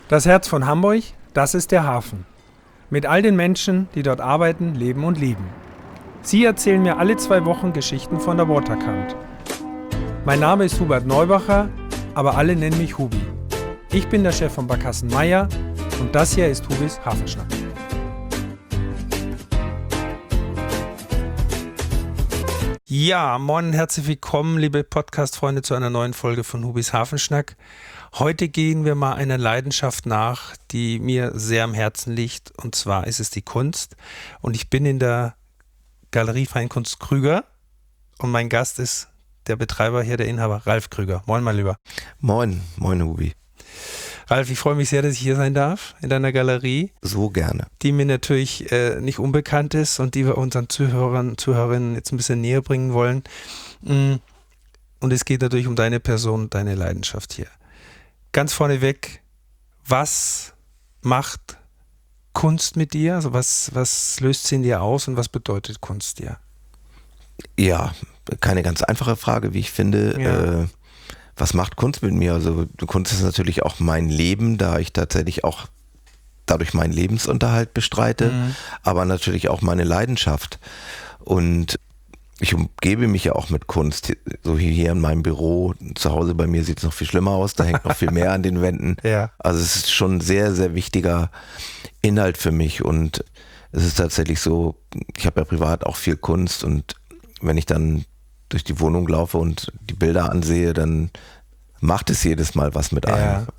Das Herz von Hamburg, das ist der Hafen. Mit all den Menschen, die dort arbeiten, leben und lieben. Sie erzählen mir alle 2 Wochen Geschichten von der Waterkant. Mein Name ist Hubert Neubacher, aber alle nennen mich Hubi. Ich bin der Chef von Barkassen Meier und das hier ist Hubis Hafenschnack. Ja, moin und herzlich willkommen, liebe Podcast-Freunde, zu einer neuen Folge von Hubis Hafenschnack. Heute gehen wir mal einer Leidenschaft nach, die mir sehr am Herzen liegt, und zwar ist es die Kunst. Und ich bin in der Galerie Feinkunst Krüger und mein Gast ist der Betreiber hier, der Inhaber, Ralf Krüger. Moin, mein Lieber. Moin Hubi. Ralf, ich freue mich sehr, dass ich hier sein darf in deiner Galerie. So gerne. Die mir natürlich nicht unbekannt ist und die wir unseren Zuhörerinnen jetzt ein bisschen näher bringen wollen. Und es geht natürlich um deine Person und deine Leidenschaft hier. Ganz vorneweg, was macht Kunst mit dir? Also was löst sie in dir aus und was bedeutet Kunst dir? Ja, keine ganz einfache Frage, wie ich finde. Ja. Was macht Kunst mit mir? Also Kunst ist natürlich auch mein Leben, da ich tatsächlich auch dadurch meinen Lebensunterhalt bestreite, aber natürlich auch meine Leidenschaft. Und ich umgebe mich ja auch mit Kunst, so hier in meinem Büro. Zu Hause bei mir sieht es noch viel schlimmer aus, da hängt noch viel mehr an den Wänden. Ja. Also es ist schon ein sehr, sehr wichtiger Inhalt für mich und es ist tatsächlich so, ich habe ja privat auch viel Kunst und wenn ich dann durch die Wohnung laufe und die Bilder ansehe, dann macht es jedes Mal was mit einem.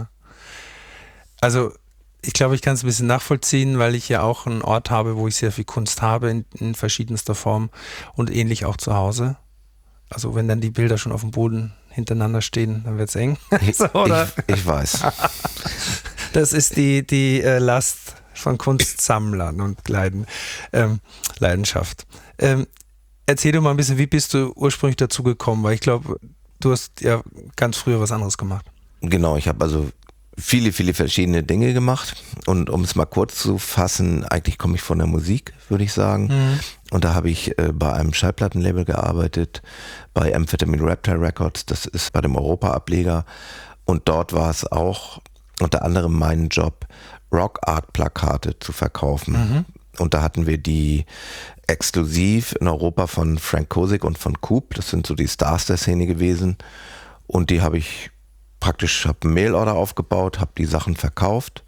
Also ich glaube, ich kann es ein bisschen nachvollziehen, weil ich ja auch einen Ort habe, wo ich sehr viel Kunst habe in verschiedenster Form und ähnlich auch zu Hause. Also wenn dann die Bilder schon auf dem Boden hintereinander stehen, dann wird es eng. So, oder? Ich weiß. Das ist die Last von Kunstsammlern und Leidenschaft. Erzähl doch mal ein bisschen, wie bist du ursprünglich dazu gekommen? Weil ich glaube, du hast ja ganz früher was anderes gemacht. Genau, ich habe also viele, viele verschiedene Dinge gemacht. Und um es mal kurz zu fassen, eigentlich komme ich von der Musik, würde ich sagen. Und da habe ich bei einem Schallplattenlabel gearbeitet, bei Amphetamine Reptile Records, das ist bei dem Europa-Ableger. Und dort war es auch unter anderem mein Job, Rock-Art-Plakate zu verkaufen. Und da hatten wir die exklusiv in Europa von Frank Kosick und von Coop. Das sind so die Stars der Szene gewesen. Und die habe ich praktisch, habe einen Mailorder aufgebaut, habe die Sachen verkauft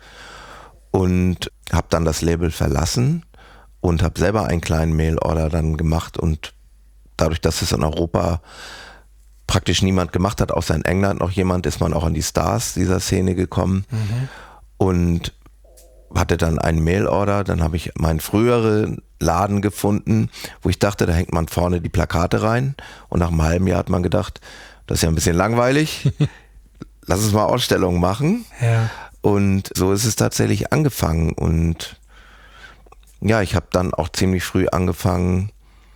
und habe dann das Label verlassen und habe selber einen kleinen Mailorder dann gemacht. Und dadurch, dass es in Europa praktisch niemand gemacht hat, außer in England noch jemand, ist man auch an die Stars dieser Szene gekommen. Und hatte dann einen Mailorder, dann habe ich meinen früheren Laden gefunden, wo ich dachte, da hängt man vorne die Plakate rein und nach einem halben Jahr hat man gedacht, das ist ja ein bisschen langweilig, lass uns mal Ausstellungen machen. Ja. Und so ist es tatsächlich angefangen und ja, ich habe dann auch ziemlich früh angefangen,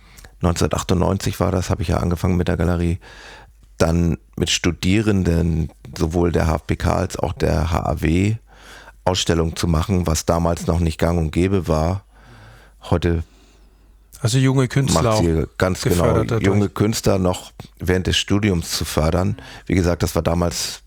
1998 war das, habe ich ja angefangen mit der Galerie, dann mit Studierenden, sowohl der HFBK als auch der HAW, Ausstellung zu machen, was damals noch nicht gang und gäbe war. Heute also junge Künstler macht sie auch ganz genau, junge Künstler noch während des Studiums zu fördern. Wie gesagt, das war damals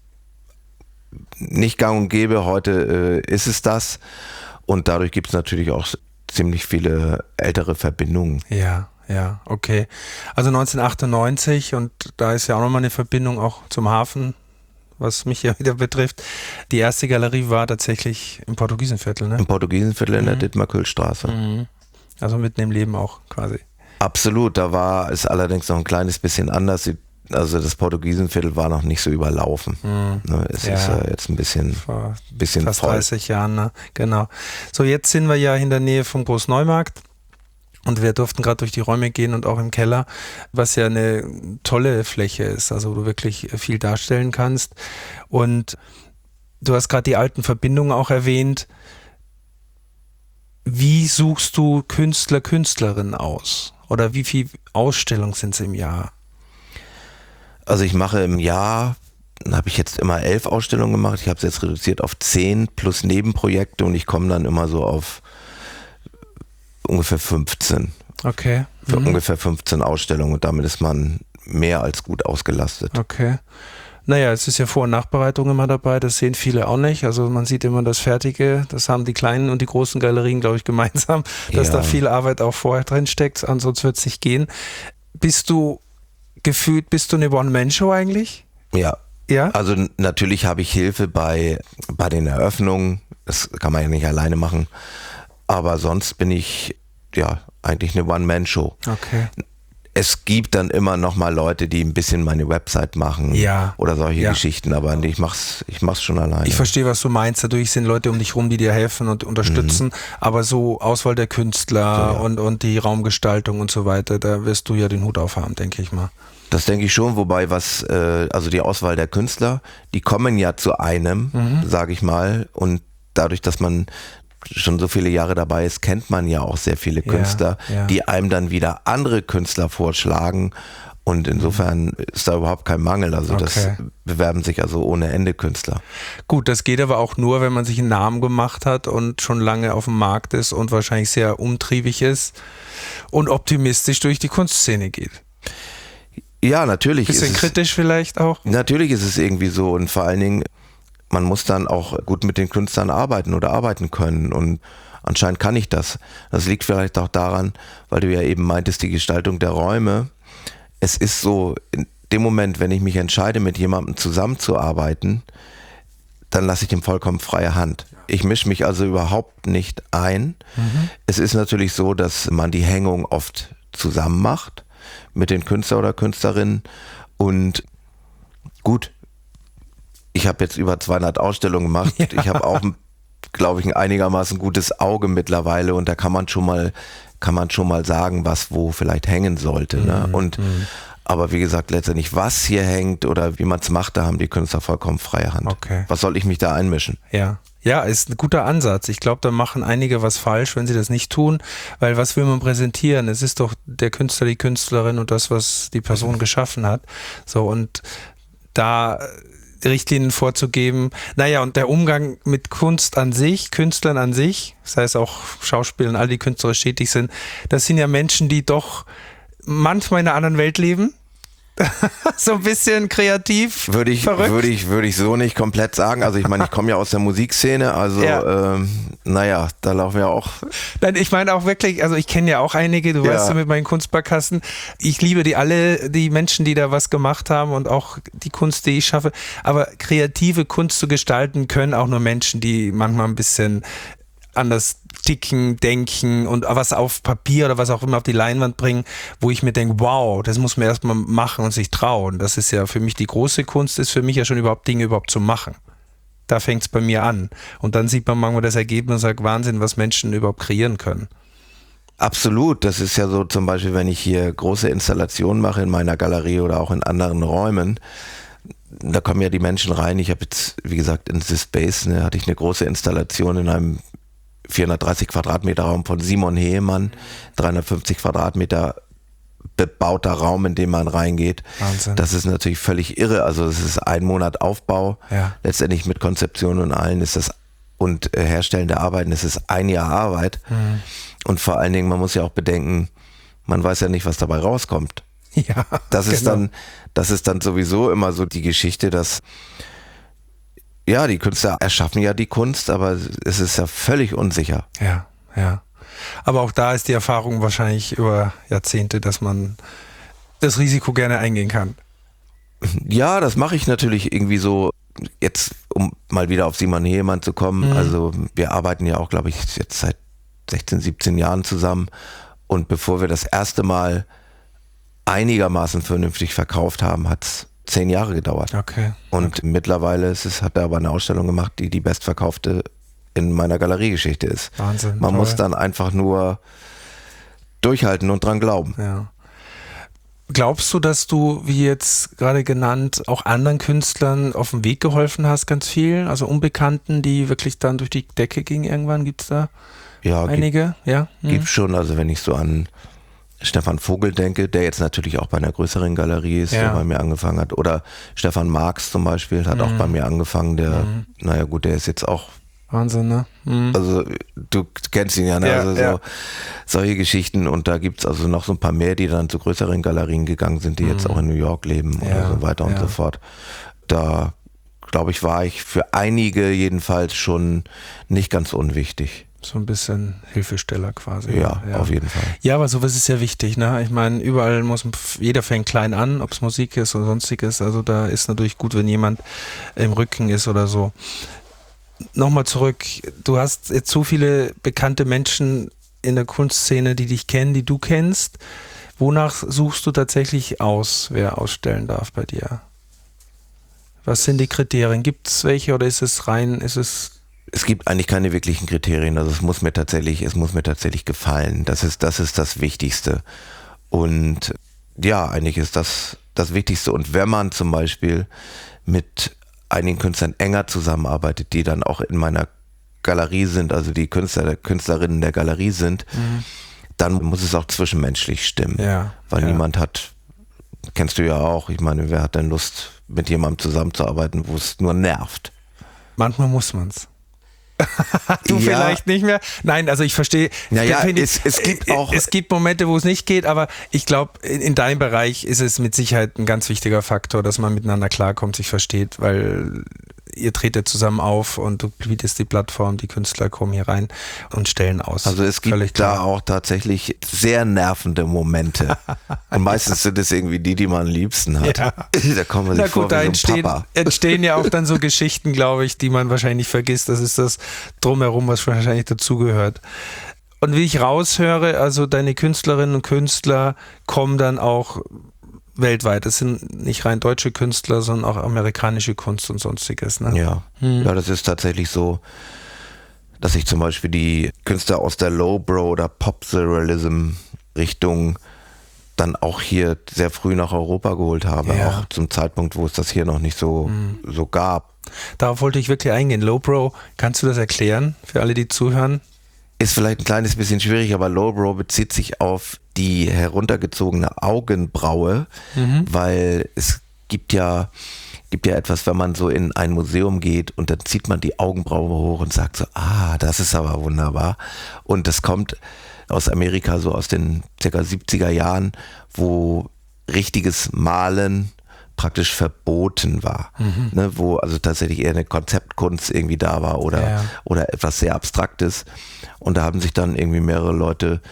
nicht gang und gäbe, heute ist es das. Und dadurch gibt es natürlich auch ziemlich viele ältere Verbindungen. Ja, okay. Also 1998 und da ist ja auch nochmal eine Verbindung auch zum Hafen, was mich ja wieder betrifft. Die erste Galerie war tatsächlich im Portugiesenviertel, ne? Im Portugiesenviertel in der Dittmar-Köhl-Straße. Also mitten im Leben auch quasi. Absolut, da war es allerdings noch ein kleines bisschen anders. Also das Portugiesenviertel war noch nicht so überlaufen. Es ist jetzt ein bisschen fast voll. 30 Jahren, ne? Genau. So, jetzt sind wir ja in der Nähe vom Großneumarkt. Und wir durften gerade durch die Räume gehen und auch im Keller, was ja eine tolle Fläche ist, also wo du wirklich viel darstellen kannst. Und du hast gerade die alten Verbindungen auch erwähnt. Wie suchst du Künstler, Künstlerinnen aus? Oder wie viele Ausstellungen sind es im Jahr? Also ich mache im Jahr, habe ich jetzt immer 11 Ausstellungen gemacht. Ich habe es jetzt reduziert auf 10 plus Nebenprojekte und ich komme dann immer so auf ungefähr 15. Okay. Für ungefähr 15 Ausstellungen und damit ist man mehr als gut ausgelastet. Okay. Naja, es ist ja Vor- und Nachbereitung immer dabei, das sehen viele auch nicht. Also man sieht immer das Fertige, das haben die kleinen und die großen Galerien, glaube ich, gemeinsam, dass da viel Arbeit auch vorher drin steckt, ansonsten wird es nicht gehen. Bist du eine One-Man-Show eigentlich? Ja. Ja? Also natürlich habe ich Hilfe bei den Eröffnungen, das kann man ja nicht alleine machen, aber sonst bin ich ja eigentlich eine One-Man-Show. Okay. Es gibt dann immer noch mal Leute, die ein bisschen meine Website machen oder solche Geschichten, aber ich mach's schon alleine. Ich verstehe, was du meinst. Natürlich sind Leute um dich rum, die dir helfen und unterstützen, aber so Auswahl der Künstler und die Raumgestaltung und so weiter, da wirst du ja den Hut aufhaben, denke ich mal. Das denke ich schon, wobei also die Auswahl der Künstler, die kommen ja zu einem, sage ich mal, und dadurch, dass man schon so viele Jahre dabei ist, kennt man ja auch sehr viele Künstler, die einem dann wieder andere Künstler vorschlagen, und insofern ist da überhaupt kein Mangel, also das bewerben sich also ohne Ende Künstler. Gut, das geht aber auch nur, wenn man sich einen Namen gemacht hat und schon lange auf dem Markt ist und wahrscheinlich sehr umtriebig ist und optimistisch durch die Kunstszene geht. Ja, natürlich. Bisschen kritisch vielleicht auch? Natürlich ist es irgendwie so, und vor allen Dingen, man muss dann auch gut mit den Künstlern arbeiten können, und anscheinend kann ich das. Das liegt vielleicht auch daran, weil du ja eben meintest, die Gestaltung der Räume. Es ist so, in dem Moment, wenn ich mich entscheide, mit jemandem zusammenzuarbeiten, dann lasse ich ihm vollkommen freie Hand. Ich mische mich also überhaupt nicht ein. Es ist natürlich so, dass man die Hängung oft zusammen macht mit den Künstler oder Künstlerinnen, und gut, ich habe jetzt über 200 Ausstellungen gemacht. Ja. Ich habe auch, glaube ich, ein einigermaßen gutes Auge mittlerweile, und da kann man schon mal sagen, was wo vielleicht hängen sollte. Ne? Aber wie gesagt, letztendlich, was hier hängt oder wie man es macht, da haben die Künstler vollkommen freie Hand. Okay. Was soll ich mich da einmischen? Ja, ist ein guter Ansatz. Ich glaube, da machen einige was falsch, wenn sie das nicht tun, weil was will man präsentieren? Es ist doch der Künstler, die Künstlerin und das, was die Person geschaffen hat. So, und da Richtlinien vorzugeben. Naja, und der Umgang mit Kunst an sich, Künstlern an sich, das heißt auch Schauspielern, all die künstlerisch tätig sind, das sind ja Menschen, die doch manchmal in einer anderen Welt leben. So ein bisschen kreativ, verrückt. Würde ich so nicht komplett sagen. Also ich meine, ich komme ja aus der Musikszene, also naja, da laufen wir auch. Nein, ich meine auch wirklich, also ich kenne ja auch einige, du weißt ja, mit meinen Kunstbarkassen, ich liebe die alle, die Menschen, die da was gemacht haben und auch die Kunst, die ich schaffe, aber kreative Kunst zu gestalten können auch nur Menschen, die manchmal ein bisschen anders ticken, denken und was auf Papier oder was auch immer auf die Leinwand bringen, wo ich mir denke, wow, das muss man erstmal machen und sich trauen. Das ist ja für mich die große Kunst, ist für mich ja schon überhaupt Dinge überhaupt zu machen. Da fängt es bei mir an. Und dann sieht man manchmal das Ergebnis und sagt, Wahnsinn, was Menschen überhaupt kreieren können. Absolut, das ist ja so, zum Beispiel, wenn ich hier große Installationen mache in meiner Galerie oder auch in anderen Räumen, da kommen ja die Menschen rein. Ich habe jetzt, wie gesagt, in The Space hatte ich eine große Installation in einem 430 Quadratmeter Raum von Simon Heemann, 350 Quadratmeter bebauter Raum, in den man reingeht. Wahnsinn. Das ist natürlich völlig irre. Also es ist 1 Monat Aufbau, letztendlich mit Konzeption und allen ist das, und Herstellen der Arbeiten, es ist 1 Jahr Arbeit. Und vor allen Dingen, man muss ja auch bedenken, man weiß ja nicht, was dabei rauskommt. Ja, das ist dann sowieso immer so die Geschichte, dass ja, die Künstler erschaffen ja die Kunst, aber es ist ja völlig unsicher. Ja. Aber auch da ist die Erfahrung wahrscheinlich über Jahrzehnte, dass man das Risiko gerne eingehen kann. Ja, das mache ich natürlich irgendwie so, jetzt um mal wieder auf Simon Heemann zu kommen. Also wir arbeiten ja auch, glaube ich, jetzt seit 16, 17 Jahren zusammen. Und bevor wir das erste Mal einigermaßen vernünftig verkauft haben, hat es 10 Jahre gedauert. Okay. Und mittlerweile hat er aber eine Ausstellung gemacht, die bestverkaufte in meiner Galeriegeschichte ist. Wahnsinn. Man muss dann einfach nur durchhalten und dran glauben. Ja. Glaubst du, dass du, wie jetzt gerade genannt, auch anderen Künstlern auf den Weg geholfen hast, ganz viel? Also Unbekannten, die wirklich dann durch die Decke gingen irgendwann? Gibt es da einige? Gibt schon. Also wenn ich so an Stefan Vogel denke, der jetzt natürlich auch bei einer größeren Galerie ist, der bei mir angefangen hat. Oder Stefan Marx zum Beispiel hat auch bei mir angefangen. Der, naja gut, der ist jetzt auch Wahnsinn, ne? Also du kennst ihn ja, ne? Also solche Geschichten. Und da gibt es also noch so ein paar mehr, die dann zu größeren Galerien gegangen sind, die jetzt auch in New York leben oder so weiter und so fort. da, glaube ich, war ich für einige jedenfalls schon nicht ganz unwichtig. So ein bisschen Hilfesteller quasi. Ja, auf jeden Fall. Ja, aber sowas ist ja wichtig, ne? Ich meine, überall jeder fängt klein an, ob es Musik ist oder sonstiges. Also da ist natürlich gut, wenn jemand im Rücken ist oder so. Nochmal zurück, du hast jetzt so viele bekannte Menschen in der Kunstszene, die dich kennen, die du kennst. Wonach suchst du tatsächlich aus, wer ausstellen darf bei dir? Was sind die Kriterien? Gibt es welche oder ist es rein, Es gibt eigentlich keine wirklichen Kriterien, also es muss mir tatsächlich gefallen. Das ist das Wichtigste. Und ja, eigentlich ist das Wichtigste. Und wenn man zum Beispiel mit einigen Künstlern enger zusammenarbeitet, die dann auch in meiner Galerie sind, also die Künstlerinnen der Galerie sind, dann muss es auch zwischenmenschlich stimmen. Ja, weil niemand hat, kennst du ja auch, ich meine, wer hat denn Lust, mit jemandem zusammenzuarbeiten, wo es nur nervt? Manchmal muss man's. Du vielleicht nicht mehr. Nein, also ich verstehe. Naja, es gibt Momente, wo es nicht geht, aber ich glaube, in deinem Bereich ist es mit Sicherheit ein ganz wichtiger Faktor, dass man miteinander klarkommt, sich versteht, weil ihr tretet zusammen auf und du bietest die Plattform, die Künstler kommen hier rein und stellen aus. Also es gibt da auch tatsächlich sehr nervende Momente. Und meistens sind es irgendwie die man am liebsten hat. Ja. Da kommen wir sich vor wie so ein Papa. Entstehen ja auch dann so Geschichten, glaube ich, die man wahrscheinlich vergisst. Das ist das Drumherum, was wahrscheinlich dazugehört. Und wie ich raushöre, also deine Künstlerinnen und Künstler kommen dann auch weltweit. Es sind nicht rein deutsche Künstler, sondern auch amerikanische Kunst und sonstiges. Ne? Ja. Ja, das ist tatsächlich so, dass ich zum Beispiel die Künstler aus der Lowbrow oder Pop-Surrealism-Richtung dann auch hier sehr früh nach Europa geholt habe, auch zum Zeitpunkt, wo es das hier noch nicht so gab. Darauf wollte ich wirklich eingehen. Lowbrow, kannst du das erklären für alle, die zuhören? Ist vielleicht ein kleines bisschen schwierig, aber Lowbrow bezieht sich auf die heruntergezogene Augenbraue, weil es gibt ja etwas, wenn man so in ein Museum geht und dann zieht man die Augenbraue hoch und sagt so, das ist aber wunderbar. Und das kommt aus Amerika, so aus den ca. 70er Jahren, wo richtiges Malen praktisch verboten war, ne, wo also tatsächlich eher eine Konzeptkunst irgendwie da war oder etwas sehr Abstraktes. Und da haben sich dann irgendwie mehrere Leute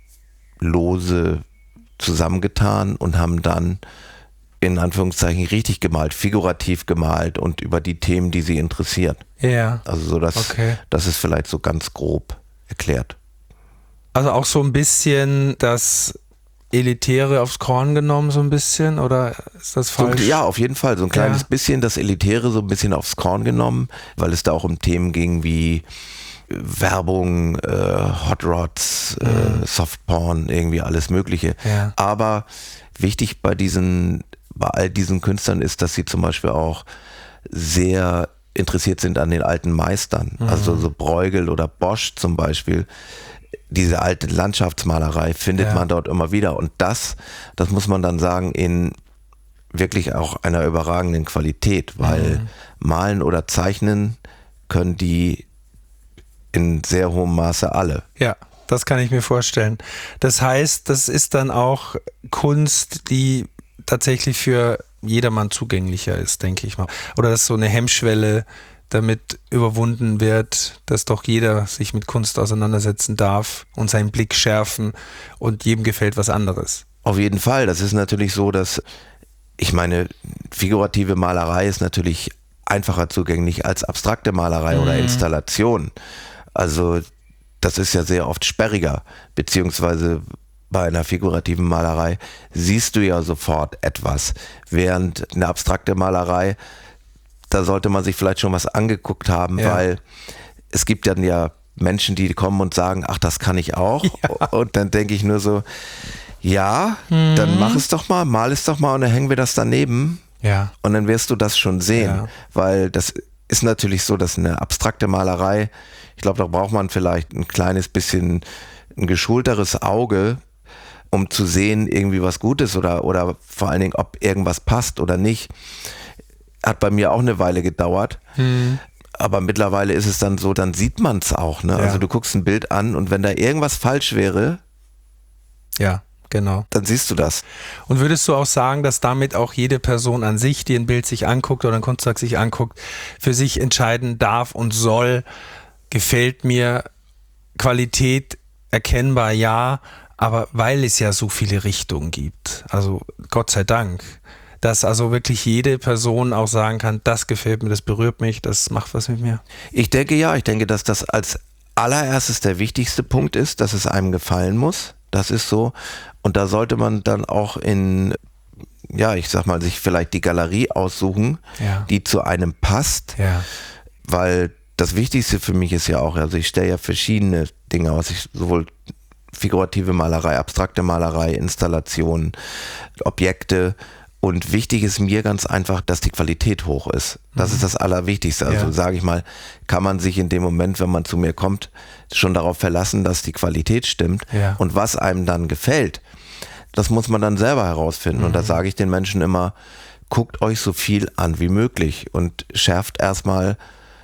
lose zusammengetan und haben dann in Anführungszeichen richtig gemalt, figurativ gemalt und über die Themen, die sie interessiert. Ja. Also so das ist vielleicht so ganz grob erklärt. Also auch so ein bisschen das Elitäre aufs Korn genommen, so ein bisschen, oder ist das falsch? Ja, auf jeden Fall, so ein kleines bisschen das Elitäre so ein bisschen aufs Korn genommen, weil es da auch um Themen ging wie Werbung, Hot Rods, Softporn, irgendwie alles Mögliche. Ja. Aber wichtig bei all diesen Künstlern ist, dass sie zum Beispiel auch sehr interessiert sind an den alten Meistern. Also so Bruegel oder Bosch zum Beispiel. Diese alte Landschaftsmalerei findet man dort immer wieder. Und das muss man dann sagen, in wirklich auch einer überragenden Qualität, weil malen oder zeichnen können die in sehr hohem Maße alle. Ja, das kann ich mir vorstellen. Das heißt, das ist dann auch Kunst, die tatsächlich für jedermann zugänglicher ist, denke ich mal. Oder dass so eine Hemmschwelle damit überwunden wird, dass doch jeder sich mit Kunst auseinandersetzen darf und seinen Blick schärfen und jedem gefällt was anderes. Auf jeden Fall. Das ist natürlich so, dass, ich meine, figurative Malerei ist natürlich einfacher zugänglich als abstrakte Malerei oder Installation. Also das ist ja sehr oft sperriger, beziehungsweise bei einer figurativen Malerei siehst du ja sofort etwas, während eine abstrakte Malerei, da sollte man sich vielleicht schon was angeguckt haben, weil es gibt dann ja Menschen, die kommen und sagen, ach, das kann ich auch. Ja. Und dann denke ich nur so, dann mach es doch mal, mal es doch mal und dann hängen wir das daneben. Ja. Und dann wirst du das schon sehen, weil das ist natürlich so, dass eine abstrakte Malerei, ich glaube, da braucht man vielleicht ein kleines bisschen ein geschulteres Auge, um zu sehen, irgendwie was Gutes oder vor allen Dingen, ob irgendwas passt oder nicht. Hat bei mir auch eine Weile gedauert. Aber mittlerweile ist es dann so, dann sieht man es auch. Ne? Ja. Also du guckst ein Bild an und wenn da irgendwas falsch wäre, Genau. Dann siehst du das. Und würdest du auch sagen, dass damit auch jede Person an sich, die ein Bild sich anguckt oder ein Kunstwerk sich anguckt, für sich entscheiden darf und soll, gefällt mir, Qualität erkennbar, ja, aber weil es ja so viele Richtungen gibt, also Gott sei Dank, dass also wirklich jede Person auch sagen kann, das gefällt mir, das berührt mich, das macht was mit mir? Ich denke, dass das als allererstes der wichtigste Punkt ist, dass es einem gefallen muss. Das ist so. Und da sollte man dann auch sich vielleicht die Galerie aussuchen, die zu einem passt. Ja. Weil das Wichtigste für mich ist ja auch, also ich stelle ja verschiedene Dinge aus, sowohl figurative Malerei, abstrakte Malerei, Installationen, Objekte. Und wichtig ist mir ganz einfach, dass die Qualität hoch ist. Das ist das Allerwichtigste. Also sage ich mal, kann man sich in dem Moment, wenn man zu mir kommt, schon darauf verlassen, dass die Qualität stimmt. Ja. Und was einem dann gefällt, das muss man dann selber herausfinden. Und da sage ich den Menschen immer, guckt euch so viel an wie möglich und schärft erstmal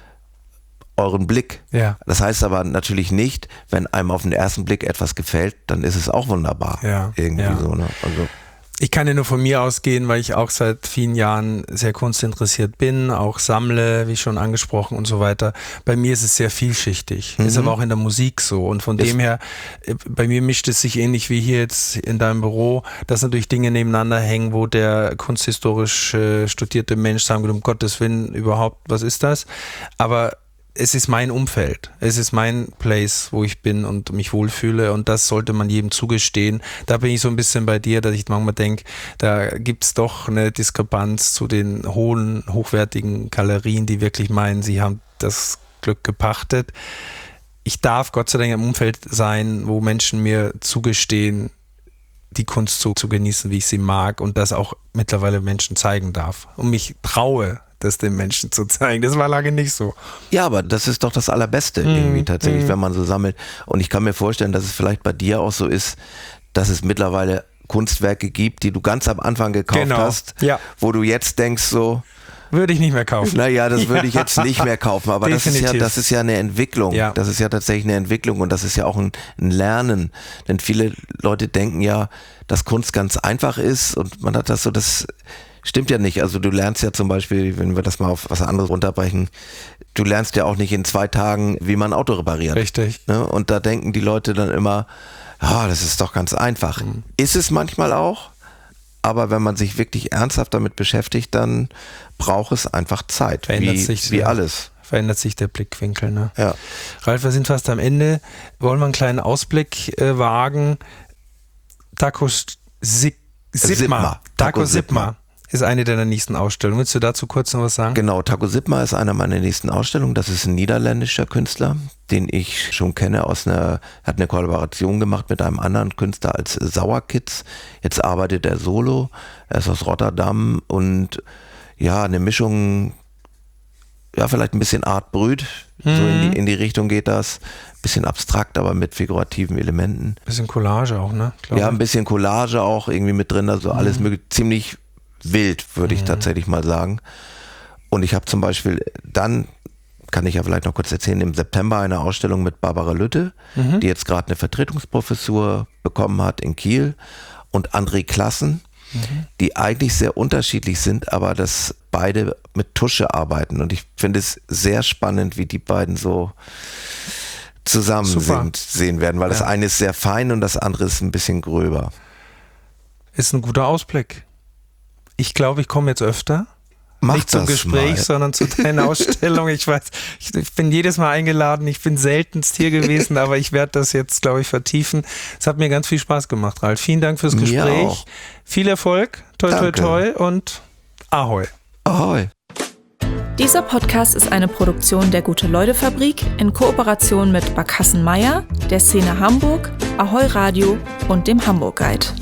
euren Blick. Ja. Das heißt aber natürlich nicht, wenn einem auf den ersten Blick etwas gefällt, dann ist es auch wunderbar. Ja. Irgendwie so, ne? Also ich kann ja nur von mir ausgehen, weil ich auch seit vielen Jahren sehr kunstinteressiert bin, auch sammle, wie schon angesprochen und so weiter. Bei mir ist es sehr vielschichtig, ist aber auch in der Musik so und von dem her, bei mir mischt es sich ähnlich wie hier jetzt in deinem Büro, dass natürlich Dinge nebeneinander hängen, wo der kunsthistorisch studierte Mensch sagen würde, um Gottes Willen überhaupt, was ist das? Aber es ist mein Umfeld, es ist mein Place, wo ich bin und mich wohlfühle und das sollte man jedem zugestehen. Da bin ich so ein bisschen bei dir, dass ich manchmal denke, da gibt es doch eine Diskrepanz zu den hochwertigen Galerien, die wirklich meinen, sie haben das Glück gepachtet. Ich darf Gott sei Dank im Umfeld sein, wo Menschen mir zugestehen, die Kunst so zu genießen, wie ich sie mag und das auch mittlerweile Menschen zeigen darf und mich traue, das den Menschen zu zeigen. Das war lange nicht so. Ja, aber das ist doch das Allerbeste irgendwie tatsächlich, wenn man so sammelt. Und ich kann mir vorstellen, dass es vielleicht bei dir auch so ist, dass es mittlerweile Kunstwerke gibt, die du ganz am Anfang gekauft hast, wo du jetzt denkst so, würde ich nicht mehr kaufen. Naja, das würde ich jetzt nicht mehr kaufen, aber das ist ja eine Entwicklung. Ja. Das ist ja tatsächlich eine Entwicklung und das ist ja auch ein Lernen. Denn viele Leute denken ja, dass Kunst ganz einfach ist und man hat das so, das stimmt ja nicht. Also du lernst ja zum Beispiel, wenn wir das mal auf was anderes runterbrechen, du lernst ja auch nicht in 2 Tagen, wie man ein Auto repariert. Richtig. Ne? Und da denken die Leute dann immer, das ist doch ganz einfach. Ist es manchmal auch, aber wenn man sich wirklich ernsthaft damit beschäftigt, dann braucht es einfach Zeit, wie alles. Verändert sich der Blickwinkel. Ne? Ja. Ralf, wir sind fast am Ende. Wollen wir einen kleinen Ausblick wagen? Taco Sipma ist eine deiner nächsten Ausstellungen. Willst du dazu kurz noch was sagen? Genau, Taco Sipma ist einer meiner nächsten Ausstellungen. Das ist ein niederländischer Künstler, den ich schon kenne hat eine Kollaboration gemacht mit einem anderen Künstler als Sauerkids. Jetzt arbeitet er solo. Er ist aus Rotterdam und eine Mischung, vielleicht ein bisschen Art Brut. So in die Richtung geht das. Bisschen abstrakt, aber mit figurativen Elementen. Bisschen Collage auch, ne? Ein bisschen Collage auch irgendwie mit drin. Also alles möglich, ziemlich wild, würde ich tatsächlich mal sagen. Und ich habe zum Beispiel dann, kann ich ja vielleicht noch kurz erzählen, im September eine Ausstellung mit Barbara Lütte, die jetzt gerade eine Vertretungsprofessur bekommen hat in Kiel, und André Klassen, die eigentlich sehr unterschiedlich sind, aber dass beide mit Tusche arbeiten. Und ich finde es sehr spannend, wie die beiden so zusammen sehen werden, weil das eine ist sehr fein und das andere ist ein bisschen gröber. Ist ein guter Ausblick. Ich glaube, ich komme jetzt öfter. Nicht zum Gespräch, sondern zu deiner Ausstellung. Ich weiß, ich bin jedes Mal eingeladen. Ich bin seltenst hier gewesen, aber ich werde das jetzt, glaube ich, vertiefen. Es hat mir ganz viel Spaß gemacht, Ralf. Vielen Dank fürs Gespräch. Mir auch. Viel Erfolg. Toi, toi, toi und Ahoi. Ahoi. Dieser Podcast ist eine Produktion der Gute-Leute-Fabrik in Kooperation mit Barkassen Meier, der Szene Hamburg, Ahoi Radio und dem Hamburg Guide.